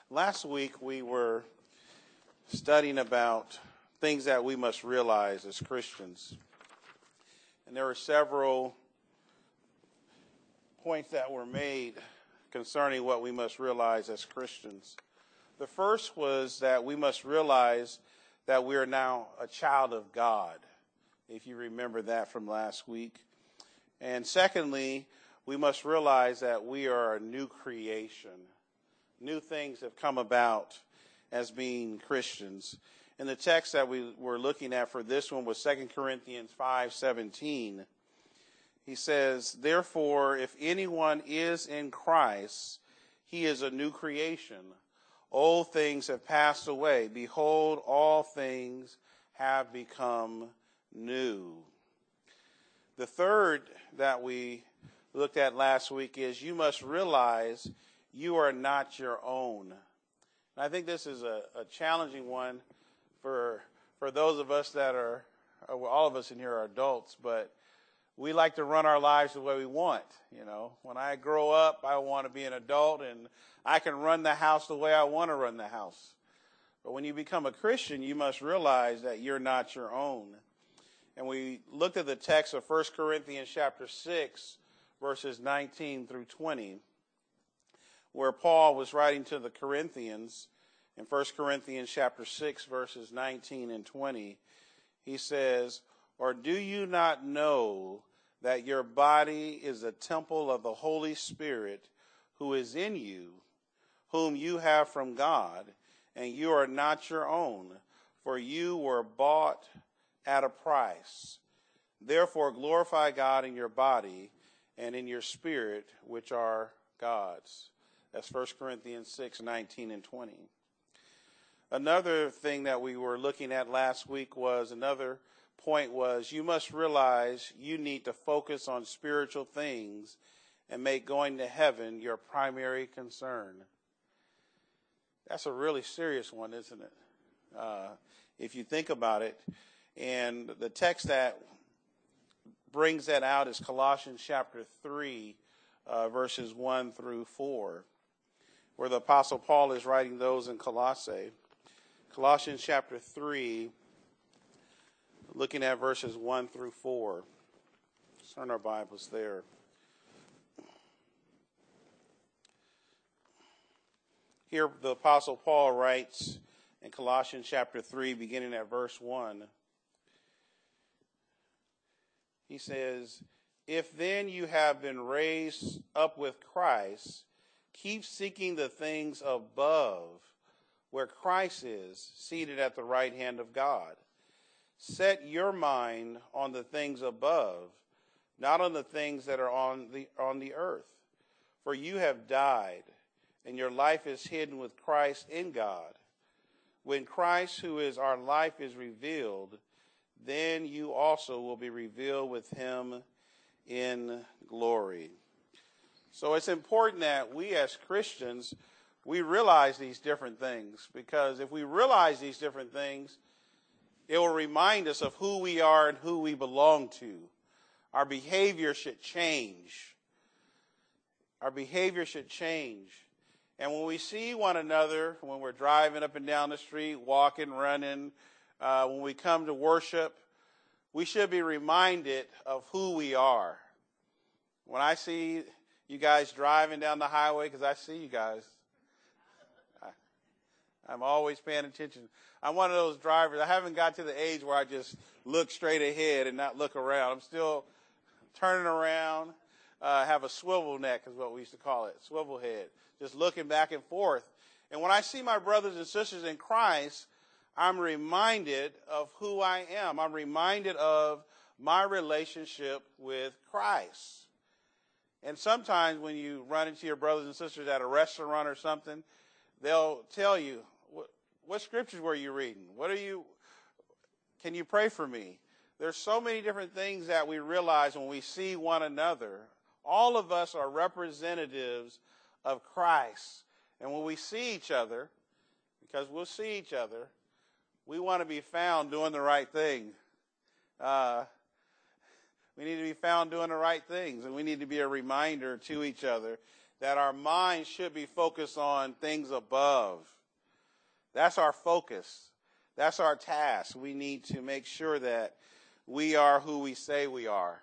Last week we were studying about things that we must realize as Christians. And there were several points that were made concerning what we must realize as Christians. The first was that we must realize that we are now a child of God, if you remember that from last week. And secondly, we must realize that we are a new creation. New things have come about as being Christians. And the text that we were looking at for this one was 2 Corinthians 5:17. He says, "Therefore, if anyone is in Christ, he is a new creation. Old things have passed away. Behold, all things have become new." The third that we looked at last week is you must realize you are not your own. And I think this is a challenging one for those of us that are, all of us in here are adults, but we like to run our lives the way we want. You know, when I grow up, I want to be an adult and I can run the house the way I want to run the house. But when you become a Christian, you must realize that you're not your own. And we looked at the text of 1 Corinthians chapter 6, verses 19 through 20, where Paul was writing to the Corinthians in 1 Corinthians chapter 6, verses 19 and 20. He says, "Or do you not know that your body is a temple of the Holy Spirit who is in you, whom you have from God, and you are not your own, for you were bought at a price. Therefore glorify God in your body and in your spirit, which are God's." That's 1 Corinthians 6, 19 and 20. Another thing that we were looking at last week was, another point was, you must realize you need to focus on spiritual things and make going to heaven your primary concern. That's a really serious one, isn't it? If you think about it. And the text that brings that out is Colossians chapter 3, verses 1 through 4, where the Apostle Paul is writing those in Colossae. Colossians chapter 3, looking at verses 1 through 4. Let's turn our Bibles there. Here the Apostle Paul writes in Colossians chapter 3, beginning at verse 1. He says, "If then you have been raised up with Christ, keep seeking the things above, where Christ is, seated at the right hand of God. Set your mind on the things above, not on the things that are on the earth. For you have died, and your life is hidden with Christ in God. When Christ, who is our life, is revealed, then you also will be revealed with him in glory." So it's important that we as Christians, we realize these different things, because if we realize these different things, it will remind us of who we are and who we belong to. Our behavior should change. Our behavior should change. And when we see one another, when we're driving up and down the street, walking, running, when we come to worship, we should be reminded of who we are. When I see you guys driving down the highway, because I see you guys, I'm always paying attention. I'm one of those drivers. I haven't got to the age where I just look straight ahead and not look around. I'm still turning around, have a swivel neck is what we used to call it, swivel head, just looking back and forth. And when I see my brothers and sisters in Christ, I'm reminded of who I am. I'm reminded of my relationship with Christ. And sometimes when you run into your brothers and sisters at a restaurant or something, they'll tell you, what scriptures were you reading? Can you pray for me? There's so many different things that we realize when we see one another. All of us are representatives of Christ. And when we see each other, because we'll see each other, we want to be found doing the right thing. We need to be found doing the right things, and we need to be a reminder to each other that our mind should be focused on things above. That's our focus. That's our task. We need to make sure that we are who we say we are.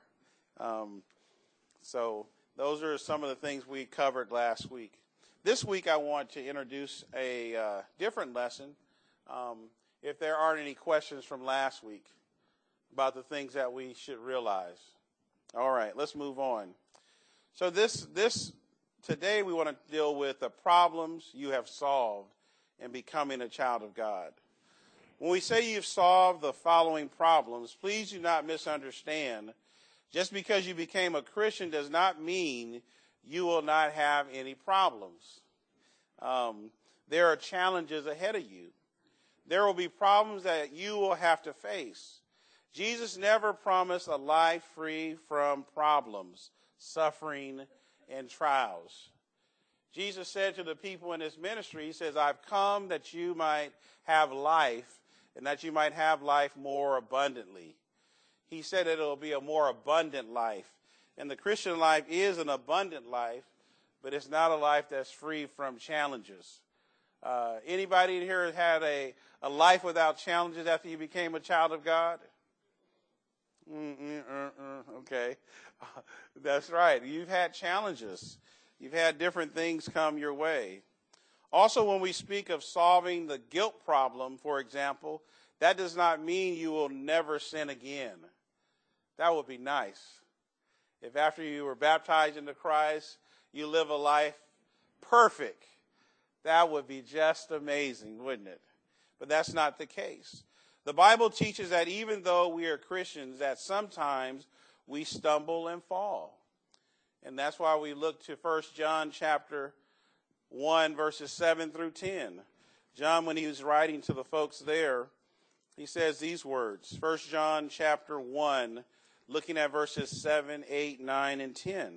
So those are some of the things we covered last week. This week I want to introduce a different lesson. If there aren't any questions from last week about the things that we should realize. All right, let's move on. So today we want to deal with the problems you have solved in becoming a child of God. When we say you've solved the following problems, please do not misunderstand. Just because you became a Christian does not mean you will not have any problems. There are challenges ahead of you. There will be problems that you will have to face. Jesus never promised a life free from problems, suffering, and trials. Jesus said to the people in his ministry, he says, I've come that you might have life and that you might have life more abundantly. He said it will be a more abundant life. And the Christian life is an abundant life, but it's not a life that's free from challenges. Anybody in here had a life without challenges after you became a child of God? Okay. That's right. You've had challenges. You've had different things come your way. Also, when we speak of solving the guilt problem, for example, that does not mean you will never sin again. That would be nice. If after you were baptized into Christ, you live a life perfect, that would be just amazing, wouldn't it? But that's not the case. The Bible teaches that even though we are Christians, that sometimes we stumble and fall. And that's why we look to 1 John chapter 1, verses 7 through 10. John, when he was writing to the folks there, he says these words, 1 John chapter 1, looking at verses 7, 8, 9, and 10.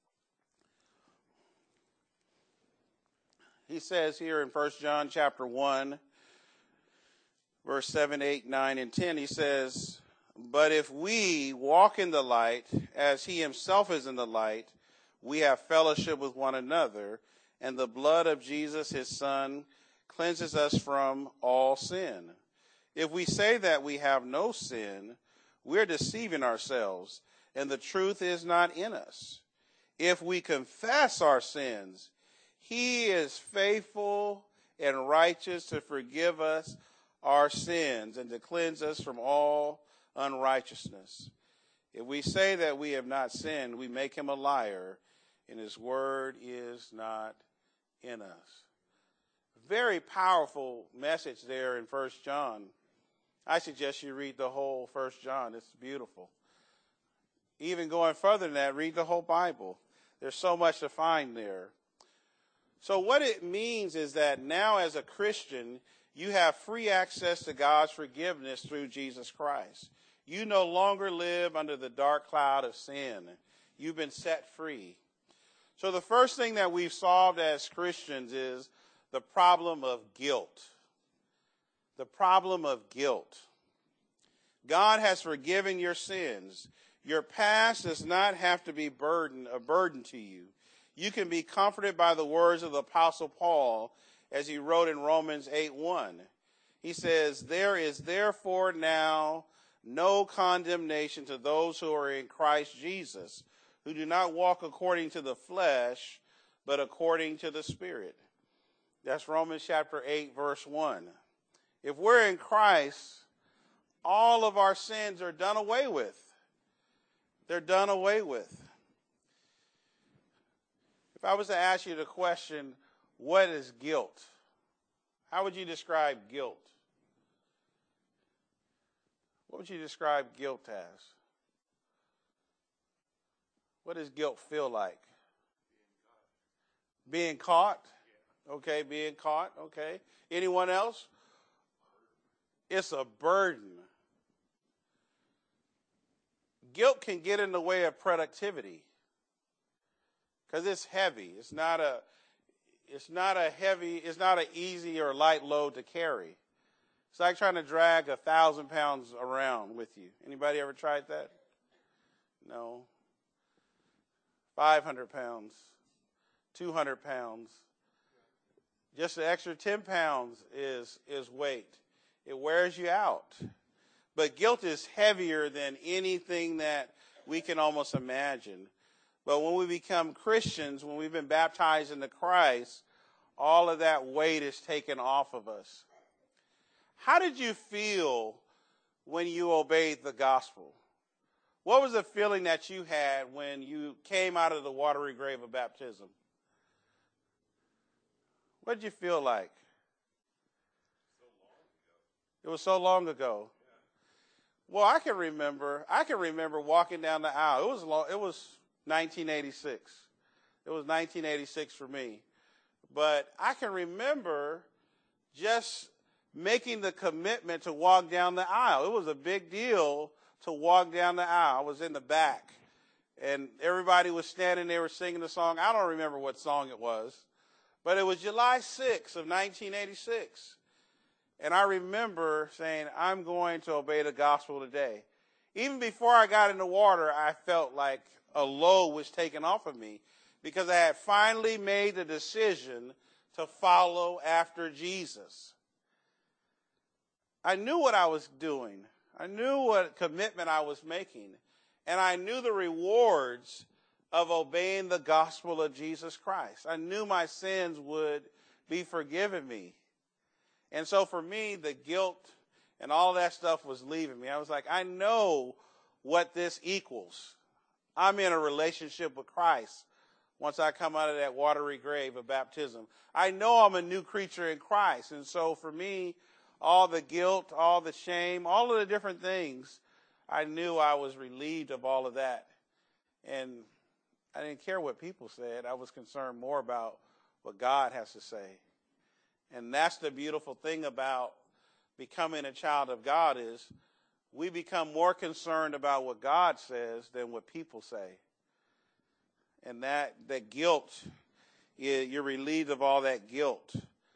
He says here in 1 John chapter 1, verse 7, 8, 9, and 10, he says, but if we walk in the light, as he himself is in the light, we have fellowship with one another, and the blood of Jesus, his son, cleanses us from all sin. If we say that we have no sin, we're deceiving ourselves, and the truth is not in us. If we confess our sins, he is faithful and righteous to forgive us our sins and to cleanse us from all unrighteousness. If we say that we have not sinned, we make him a liar, and his word is not in us. Very powerful message there in 1 John. I suggest you read the whole 1 John. It's beautiful. Even going further than that, read the whole Bible. There's so much to find there. So what it means is that now as a Christian, you have free access to God's forgiveness through Jesus Christ. You no longer live under the dark cloud of sin. You've been set free. So the first thing that we've solved as Christians is the problem of guilt. The problem of guilt. God has forgiven your sins. Your past does not have to be a burden to you. You can be comforted by the words of the Apostle Paul as he wrote in Romans 8:1. He says, there is therefore now no condemnation to those who are in Christ Jesus, who do not walk according to the flesh, but according to the Spirit. That's Romans chapter 8, verse 1. If we're in Christ, all of our sins are done away with. They're done away with. If I was to ask you the question, what is guilt? How would you describe guilt? What would you describe guilt as? What does guilt feel like? Being caught? Okay, being caught. Okay. Anyone else? It's a burden. Guilt can get in the way of productivity because it's heavy. It's not an easy or light load to carry. It's like trying to drag 1,000 pounds around with you. Anybody ever tried that? No. 500 pounds, 200 pounds. Just an extra 10 pounds is weight. It wears you out. But guilt is heavier than anything that we can almost imagine. But when we become Christians, when we've been baptized into Christ, all of that weight is taken off of us. How did you feel when you obeyed the gospel? What was the feeling that you had when you came out of the watery grave of baptism? What did you feel like? It was so long ago. Well, I can remember walking down the aisle. It was 1986. It was 1986 for me. But I can remember just making the commitment to walk down the aisle. It was a big deal to walk down the aisle. I was in the back, and everybody was standing there, singing the song. I don't remember what song it was, but it was July 6th of 1986. And I remember saying, I'm going to obey the gospel today. Even before I got in the water, I felt like a load was taken off of me because I had finally made the decision to follow after Jesus. I knew what I was doing. I knew what commitment I was making. And I knew the rewards of obeying the gospel of Jesus Christ. I knew my sins would be forgiven me. And so for me, the guilt and all that stuff was leaving me. I was like, I know what this equals. I'm in a relationship with Christ once I come out of that watery grave of baptism. I know I'm a new creature in Christ. And so for me, all the guilt, all the shame, all of the different things, I knew I was relieved of all of that. And I didn't care what people said. I was concerned more about what God has to say. And that's the beautiful thing about becoming a child of God is we become more concerned about what God says than what people say. And that guilt, you're relieved of all that guilt.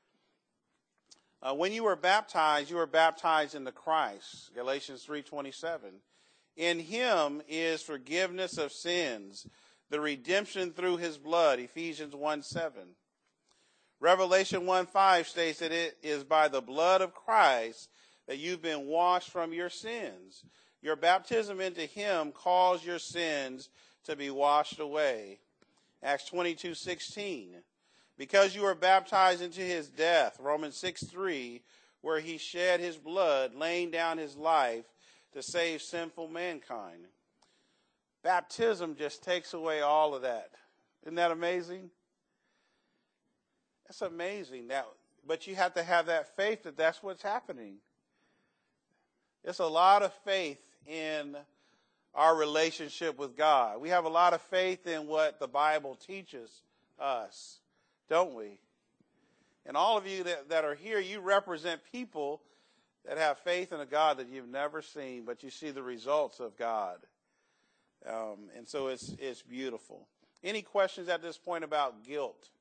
When you were baptized into Christ, Galatians 3:27. In him is forgiveness of sins, the redemption through his blood, Ephesians 1:7. Revelation 1:5 states that it is by the blood of Christ that you've been washed from your sins. Your baptism into him caused your sins to be washed away. Acts 22:16. Because you were baptized into his death, Romans 6:3, where he shed his blood, laying down his life to save sinful mankind. Baptism just takes away all of that. Isn't that amazing? That's amazing. But you have to have that faith that that's what's happening. It's a lot of faith in our relationship with God. We have a lot of faith in what the Bible teaches us, don't we? And all of you that are here, you represent people that have faith in a God that you've never seen, but you see the results of God. And so it's beautiful. Any questions at this point about guilt?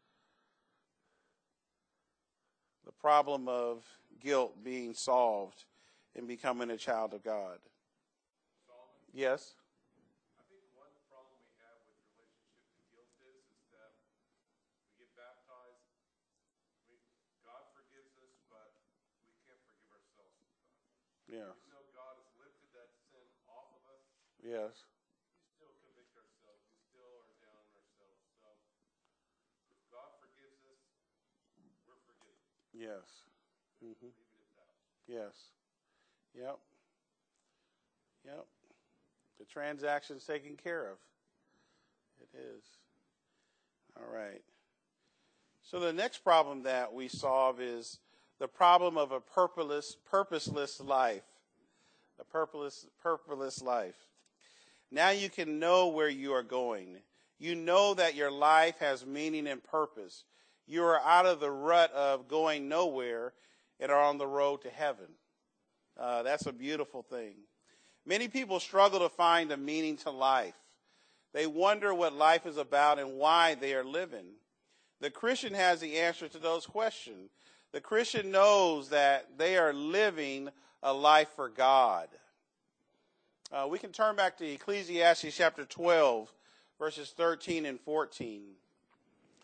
The problem of guilt being solved and becoming a child of God. Solomon? Yes? I think one problem we have with relationship to guilt is that we get baptized, God forgives us, but we can't forgive ourselves sometimes. Yeah. Even though God has lifted that sin off of us, Yes. we still convict ourselves. We still are down on ourselves. So if God forgives us, we're forgiven. Yes. Mm-hmm. Leave it at that. Yes. Yep. Yep. The transaction's taken care of. It is. All right. So the next problem that we solve is the problem of a purposeless life. A purposeless life. Now you can know where you are going. You know that your life has meaning and purpose. You are out of the rut of going nowhere and are on the road to heaven. That's a beautiful thing. Many people struggle to find a meaning to life. They wonder what life is about and why they are living. The Christian has the answer to those questions. The Christian knows that they are living a life for God. We can turn back to Ecclesiastes chapter 12, verses 13 and 14.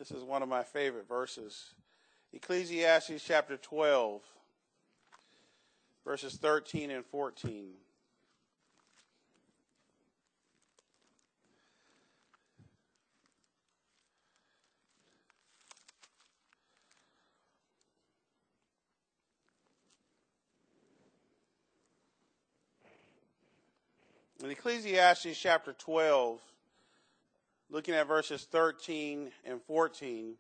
This is one of my favorite verses. Ecclesiastes chapter 12, verses 13 and 14. In Ecclesiastes chapter 12, looking at verses 13 and 14,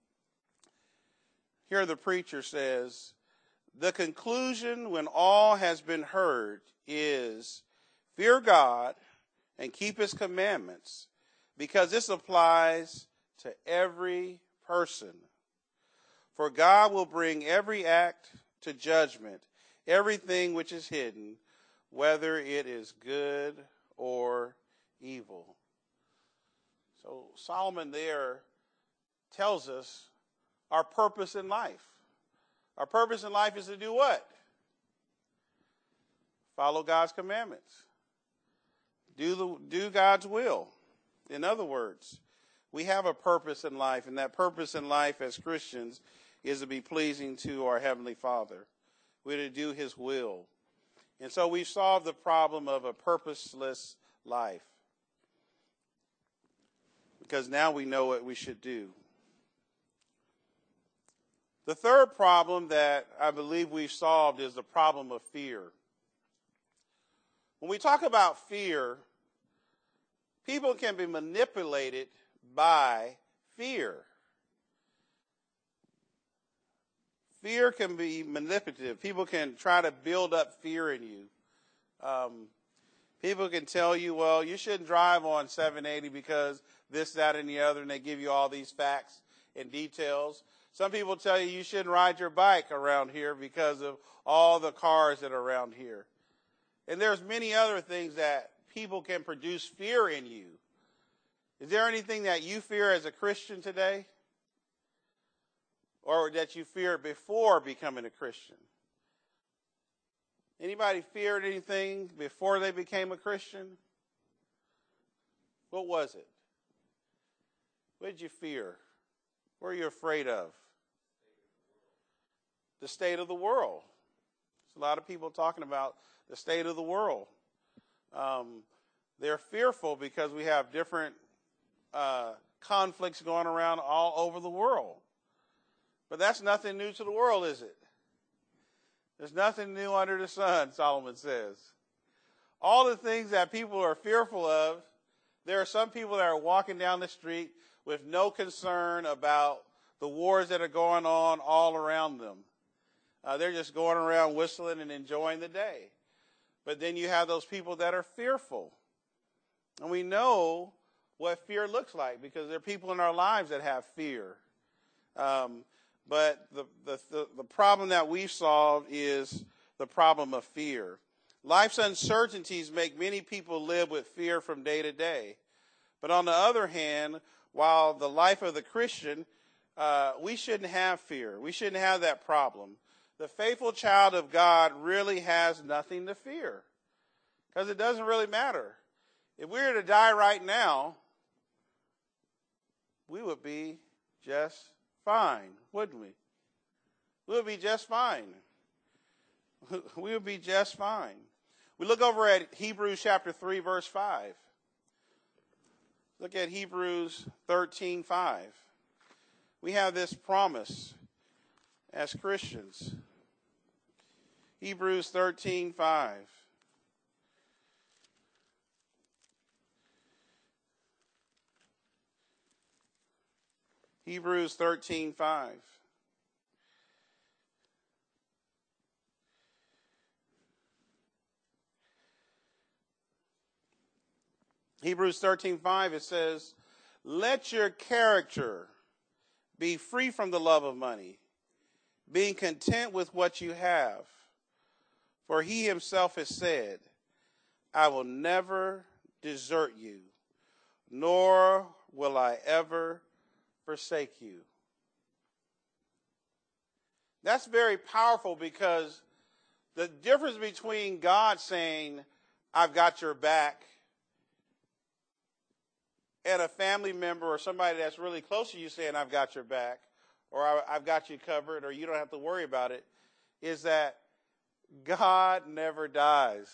here the preacher says, the conclusion when all has been heard is fear God and keep his commandments, because this applies to every person. For God will bring every act to judgment, everything which is hidden, whether it is good or evil. So Solomon there tells us our purpose in life. Our purpose in life is to do what? Follow God's commandments. Do God's will. In other words, we have a purpose in life, and that purpose in life as Christians is to be pleasing to our Heavenly Father. We're to do his will. And so we've solved the problem of a purposeless life, because now we know what we should do. The third problem that I believe we've solved is the problem of fear. When we talk about fear, people can be manipulated by fear. Fear can be manipulative. People can try to build up fear in you. People can tell you, well, you shouldn't drive on 780 because this, that, and the other, and they give you all these facts and details. Some people tell you shouldn't ride your bike around here because of all the cars that are around here. And there's many other things that people can produce fear in you. Is there anything that you fear as a Christian today? Or that you feared before becoming a Christian? Anybody feared anything before they became a Christian? What was it? What did you fear? What are you afraid of? The state of the world. There's a lot of people talking about the state of the world. They're fearful because we have different conflicts going around all over the world. But that's nothing new to the world, is it? There's nothing new under the sun, Solomon says. All the things that people are fearful of, there are some people that are walking down the street with no concern about the wars that are going on all around them. They're just going around whistling and enjoying the day. But then you have those people that are fearful. And we know what fear looks like because there are people in our lives that have fear. But the problem that we've solved is the problem of fear. Life's uncertainties make many people live with fear from day to day. But on the other hand, while the life of the Christian, we shouldn't have fear. We shouldn't have that problem. The faithful child of God really has nothing to fear because it doesn't really matter. If we were to die right now, we would be just fine, wouldn't we? We would be just fine. We would be just fine. We look over at Hebrews chapter 3, verse 5. Look at Hebrews 13:5. We have this promise as Christians. Hebrews 13:5. Hebrews 13:5. Hebrews 13:5, it says, let your character be free from the love of money, being content with what you have. For he himself has said, I will never desert you, nor will I ever forsake you. That's very powerful because the difference between God saying, I've got your back, and a family member or somebody that's really close to you saying, I've got your back, or I've got you covered, or you don't have to worry about it, is that God never dies.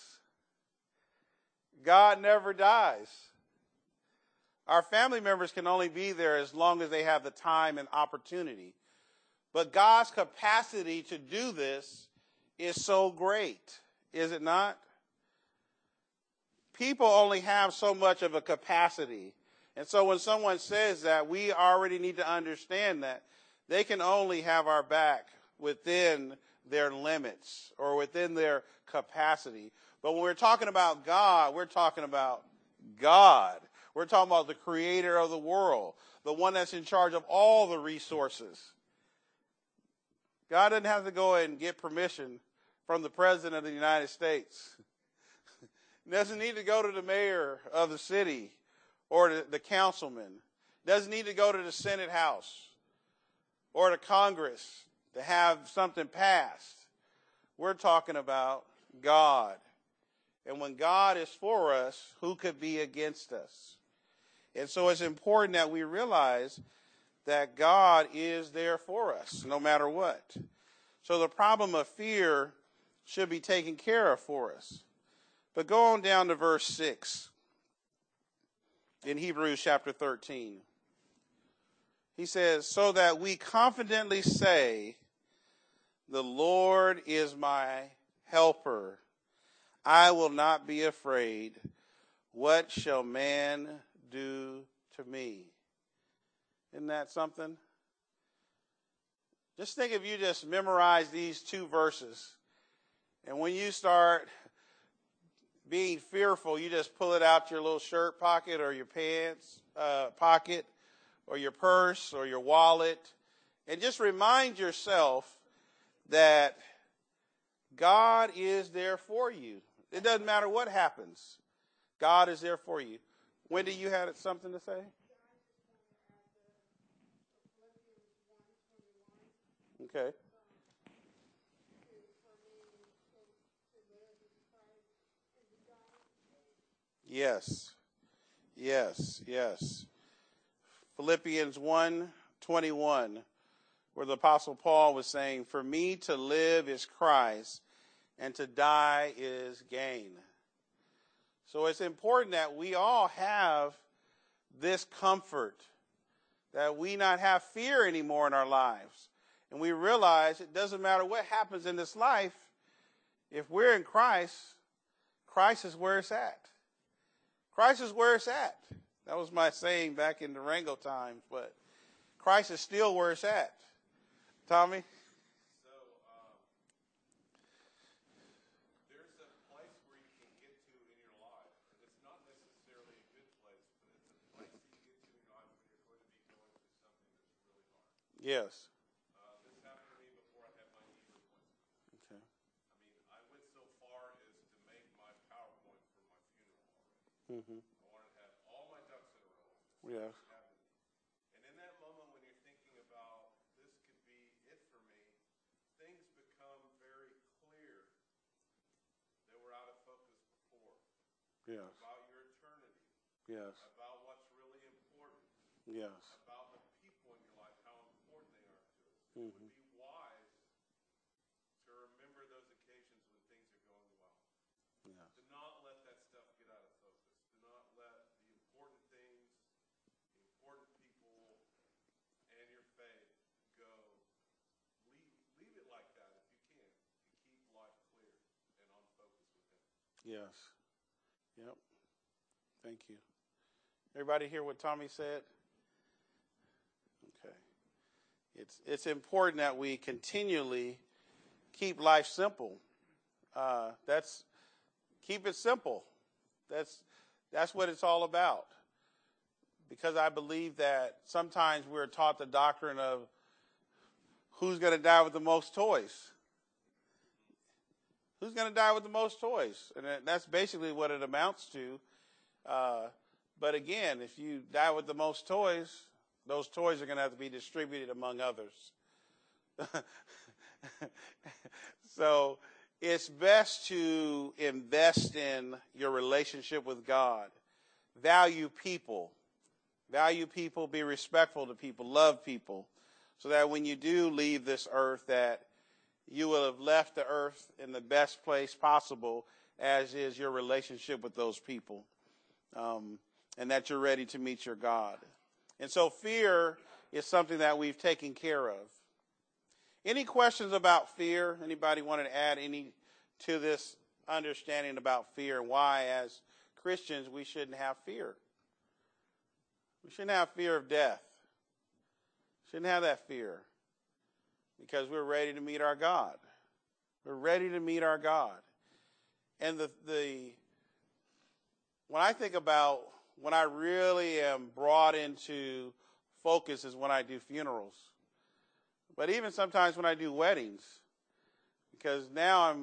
God never dies. Our family members can only be there as long as they have the time and opportunity. But God's capacity to do this is so great, is it not? People only have so much of a capacity. And so when someone says that, we already need to understand that they can only have our back within their limits or within their capacity. But when we're talking about God, we're talking about God. We're talking about the creator of the world, the one that's in charge of all the resources. God doesn't have to go and get permission from the President of the United States. He doesn't need to go to the mayor of the city or the councilman. Doesn't need to go to the Senate House or to Congress to have something passed. We're talking about God. And when God is for us, who could be against us? And so it's important that we realize that God is there for us, no matter what. So the problem of fear should be taken care of for us. But go on down to verse 6 in Hebrews chapter 13. He says, so that we confidently say, the Lord is my helper. I will not be afraid. What shall man do to me? Isn't that something? Just think if you just memorize these two verses, and when you start being fearful, you just pull it out your little shirt pocket or your pants pocket or your purse or your wallet, and just remind yourself that God is there for you. It doesn't matter what happens. God is there for you. Wendy, you had something to say? Okay. Yes. Yes. Yes. Philippians 1:21, where the Apostle Paul was saying, for me to live is Christ, and to die is gain. So it's important that we all have this comfort, that we not have fear anymore in our lives. And we realize it doesn't matter what happens in this life, if we're in Christ, Christ is where it's at. Christ is where it's at. That was my saying back in Durango times, but Christ is still where it's at. Tommy? So, there's a place where you can get to in your life, and it's not necessarily a good place, but it's a place that you get to in your life when you're going to be going through something that's really hard. Yes. This happened to me before I had my knee replacement. Okay. I mean, I went so far as to make my PowerPoint for my funeral already. Mm-hmm. I wanted to have all my ducks in a row. Yes. And in that moment when you're thinking about this could be it for me, things become very clear. They were out of focus before. Yes. About your eternity. Yes. About what's really important. Yes. About the people in your life, how important they are to us. It Mm-hmm. would be wise to remember those occasions when things are going well. Yes. Do not let that stuff get out of focus. Do not let the important things, the important people, and your faith go. Leave it like that if you can, and keep life clear and on focus with Him. Yes. Yep. Thank you. Everybody hear what Tommy said? Okay. It's important that we continually keep life simple. Keep it simple. That's what it's all about. Because I believe that sometimes we're taught the doctrine of who's going to die with the most toys. Who's going to die with the most toys? And that's basically what it amounts to. But again, if you die with the most toys, those toys are going to have to be distributed among others. So it's best to invest in your relationship with God, value people, Value people, be respectful to people, love people, so that when you do leave this earth, that you will have left the earth in the best place possible, as is your relationship with those people, and that you're ready to meet your God. And so fear is something that we've taken care of. Any questions about fear? Anybody want to add any to this understanding about fear and why, as Christians, we shouldn't have fear? We shouldn't have fear of death. Shouldn't have that fear because we're ready to meet our God. We're ready to meet our God. And when I think about when I really am brought into focus is when I do funerals. But even sometimes when I do weddings, because now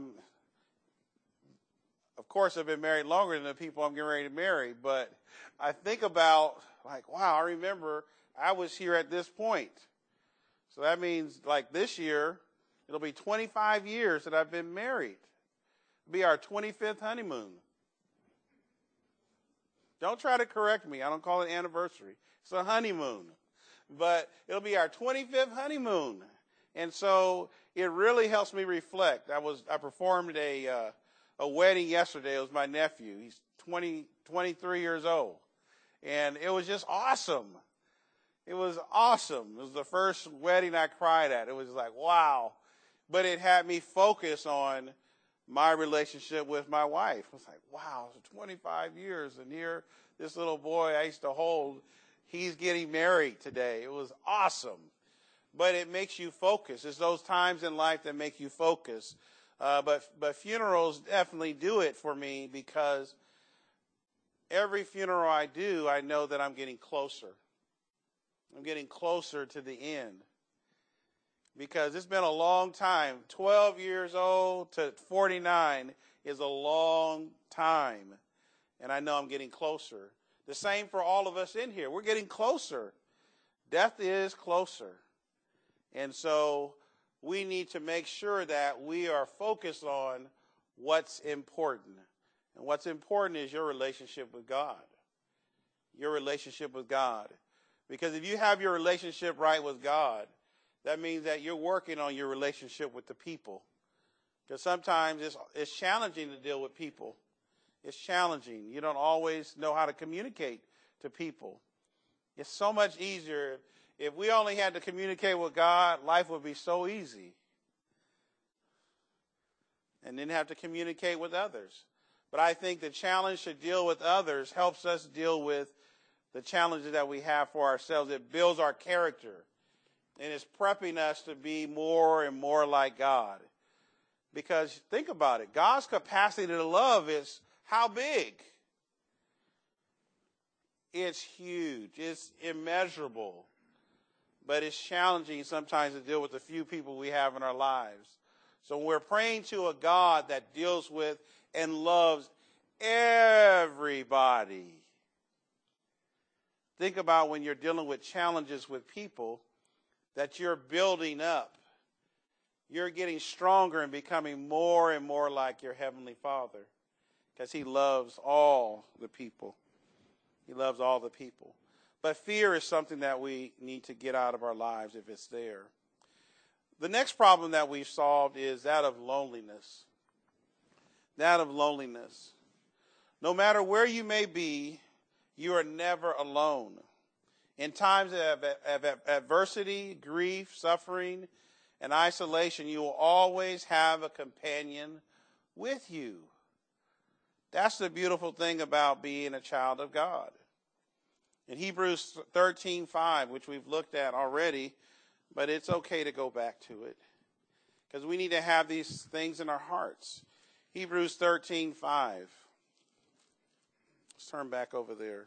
of course I've been married longer than the people I'm getting ready to marry, but I think about like, wow, I remember I was here at this point. So that means like this year, it'll be 25 years that I've been married. It'll be our 25th honeymoon. Don't try to correct me. I don't call it anniversary. It's a honeymoon. But it'll be our 25th honeymoon. And so it really helps me reflect. I performed a wedding yesterday. It was my nephew. He's 23 years old. And it was just awesome. It was awesome. It was the first wedding I cried at. It was like, wow. But it had me focus on my relationship with my wife. I was like, wow, it's 25 years. And here, this little boy I used to hold, he's getting married today. It was awesome. But it makes you focus. It's those times in life that make you focus. But funerals definitely do it for me because every funeral I do, I know that I'm getting closer. I'm getting closer to the end. Because it's been a long time. 12 years old to 49 is a long time. And I know I'm getting closer. The same for all of us in here. We're getting closer. Death is closer. And so we need to make sure that we are focused on what's important. And what's important is your relationship with God. Your relationship with God. Because if you have your relationship right with God, that means that you're working on your relationship with the people. Because sometimes it's challenging to deal with people. It's challenging. You don't always know how to communicate to people. It's so much easier. If we only had to communicate with God, life would be so easy. And then have to communicate with others. But I think the challenge to deal with others helps us deal with the challenges that we have for ourselves. It builds our character. And it's prepping us to be more and more like God. Because think about it. God's capacity to love is how big? It's huge. It's immeasurable. But it's challenging sometimes to deal with the few people we have in our lives. So when we're praying to a God that deals with and loves everybody. Think about when you're dealing with challenges with people that you're building up. You're getting stronger and becoming more and more like your Heavenly Father. Because He loves all the people. He loves all the people. But fear is something that we need to get out of our lives if it's there. The next problem that we've solved is that of loneliness. That of loneliness. No matter where you may be, you are never alone. In times of adversity, grief, suffering, and isolation, you will always have a companion with you. That's the beautiful thing about being a child of God. In Hebrews 13:5, which we've looked at already, but it's okay to go back to it, because we need to have these things in our hearts. Hebrews 13:5. Let's turn back over there.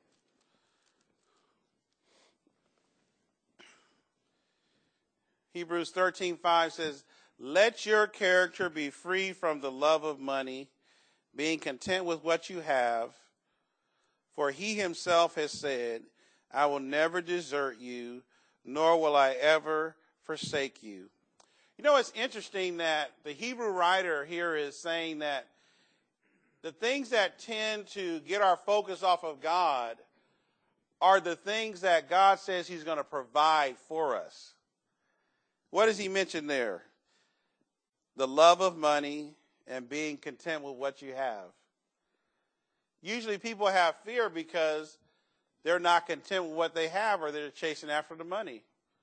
Hebrews 13:5 says, "Let your character be free from the love of money, being content with what you have. For He Himself has said, I will never desert you, nor will I ever forsake you." You know, it's interesting that the Hebrew writer here is saying that the things that tend to get our focus off of God are the things that God says he's going to provide for us. What does he mention there? The love of money and being content with what you have. Usually people have fear because they're not content with what they have, or they're chasing after the money.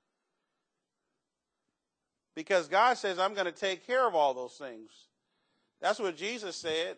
Because God says, I'm going to take care of all those things. That's what Jesus said.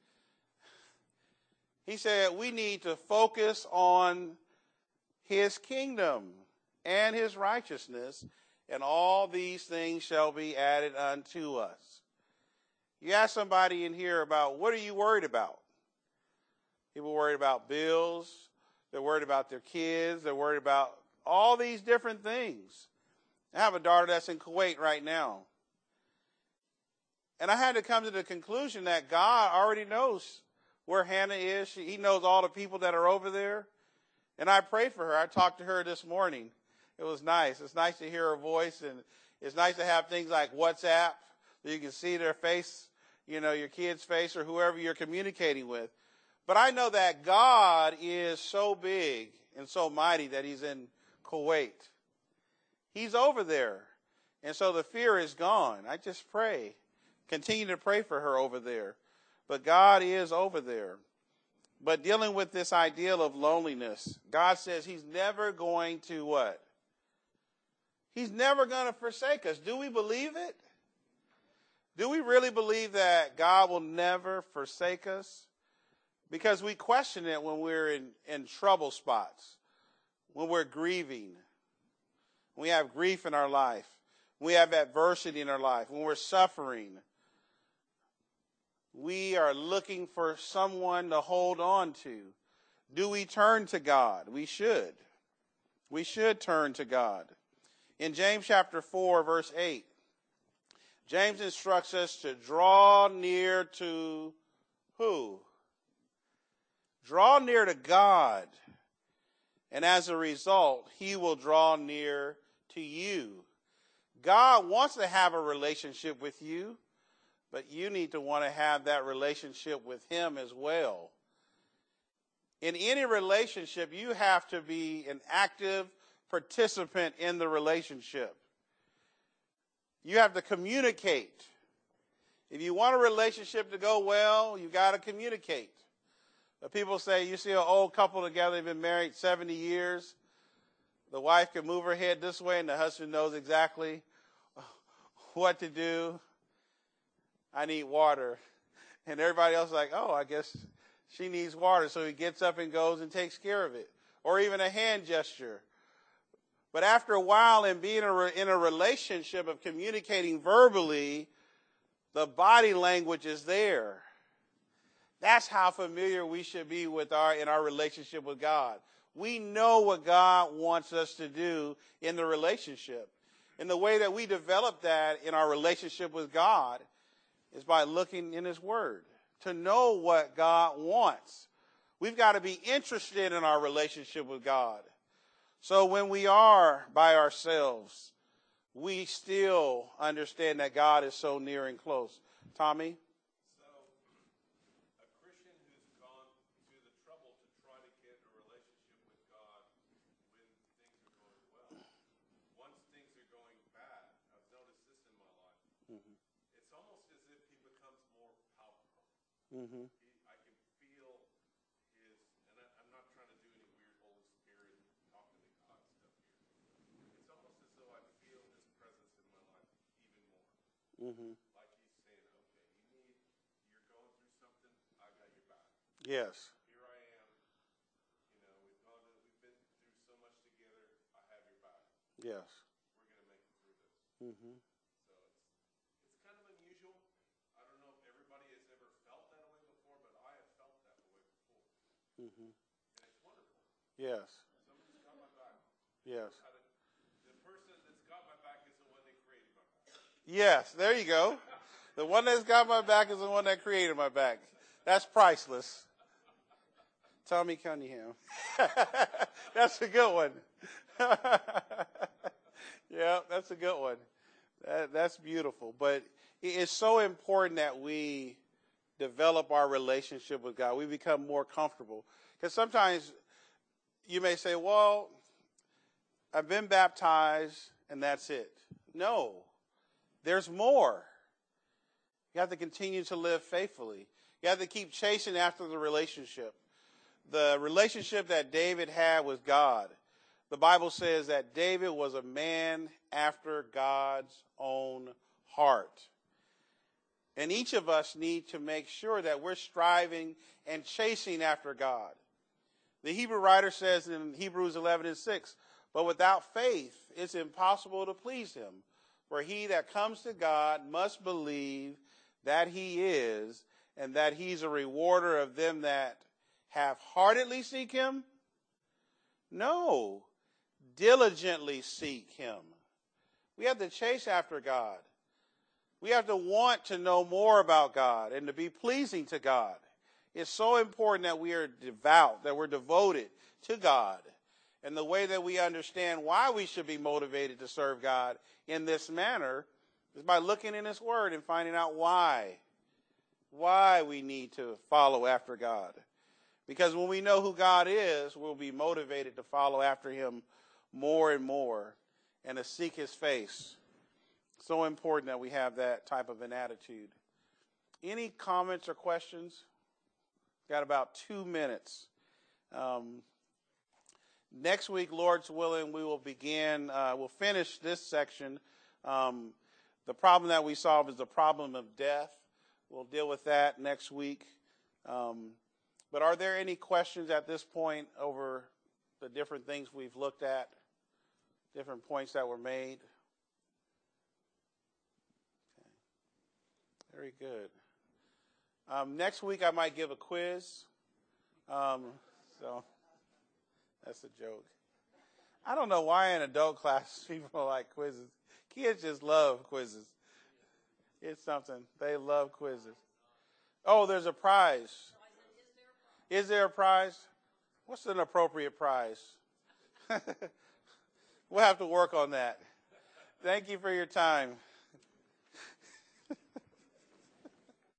He said we need to focus on his kingdom and his righteousness, and all these things shall be added unto us. You ask somebody in here about, what are you worried about? People are worried about bills. They're worried about their kids. They're worried about all these different things. I have a daughter that's in Kuwait right now. And I had to come to the conclusion that God already knows where Hannah is. He knows all the people that are over there. And I prayed for her. I talked to her this morning. It was nice. It's nice to hear her voice, and it's nice to have things like WhatsApp so you can see their face, your kid's face or whoever you're communicating with. But I know that God is so big and so mighty that he's in Kuwait. He's over there. And so the fear is gone. I just pray. Continue to pray for her over there. But God is over there. But dealing with this ideal of loneliness, God says he's never going to what? He's never going to forsake us. Do we believe it? Do we really believe that God will never forsake us? Because we question it when we're in trouble spots, when we're grieving, when we have grief in our life, when we have adversity in our life, when we're suffering. We are looking for someone to hold on to. Do we turn to God? We should. We should turn to God. In James chapter 4, verse 8, James instructs us to draw near to who? Draw near to God, and as a result, he will draw near to you. God wants to have a relationship with you, but you need to want to have that relationship with him as well. In any relationship, you have to be an active participant in the relationship. You have to communicate. If you want a relationship to go well, you got to communicate. But people say, you see an old couple together, they've been married 70 years. The wife can move her head this way, and the husband knows exactly what to do. I need water. And everybody else is like, oh, I guess she needs water. So he gets up and goes and takes care of it. Or even a hand gesture. But after a while, in being in a relationship of communicating verbally, the body language is there. That's how familiar we should be in our relationship with God. We know what God wants us to do in the relationship. And the way that we develop that in our relationship with God is by looking in his word to know what God wants. We've got to be interested in our relationship with God. So when we are by ourselves, we still understand that God is so near and close. Tommy? So, a Christian who's gone to the trouble to try to get a relationship with God when things are going well. Once things are going bad, I've noticed this in my life. Mm-hmm. It's almost as if he becomes more palpable. Mm-hmm. I can feel his, and I'm not trying to do any weird Holy Spirit talking to God stuff here. It's almost as though I feel his presence in my life even more. Mm-hmm. Like he's saying, okay, you're going through something, I got your back. Yes. Here I am. We've been through so much together, I have your back. Yes. We're going to make it through this. Mm-hmm. So it's kind of unusual. I don't know if everybody has ever felt that way before, but I have felt that way before. Mm-hmm. And it's wonderful. Yes. Somebody's got my back. Yes. The person that's got my back is the one that created my back. Yes, there you go. The one that's got my back is the one that created my back. That's priceless. Tommy Cunningham. That's a good one. Yeah, that's a good one. That's beautiful. But it's so important that we develop our relationship with God. We become more comfortable. Because sometimes You may say, well, I've been baptized and that's it. No, there's more. You have to continue to live faithfully. You have to keep chasing after the relationship. The relationship that David had with God. The Bible says that David was a man after God's own heart. And each of us need to make sure that we're striving and chasing after God. The Hebrew writer says in Hebrews 11:6, but without faith, it's impossible to please him. For he that comes to God must believe that he is, and that he's a rewarder of them that half-heartedly seek him. No, diligently seek him. We have to chase after God. We have to want to know more about God and to be pleasing to God. It's so important that we are devout, that we're devoted to God. And the way that we understand why we should be motivated to serve God in this manner is by looking in his word and finding out why we need to follow after God. Because when we know who God is, we'll be motivated to follow after him more and more and to seek his face. So important that we have that type of an attitude. Any comments or questions? Got about 2 minutes. Next week, Lord's willing, we will begin, we'll finish this section. The problem that we solve is the problem of death. We'll deal with that next week. But are there any questions at this point over the different things we've looked at, different points that were made? Okay. Very good. Next week I might give a quiz. So that's a joke. I don't know why in adult classes people like quizzes. Kids just love quizzes. It's something. They love quizzes. Oh, there's a prize. Is there a prize? What's an appropriate prize? We'll have to work on that. Thank you for your time.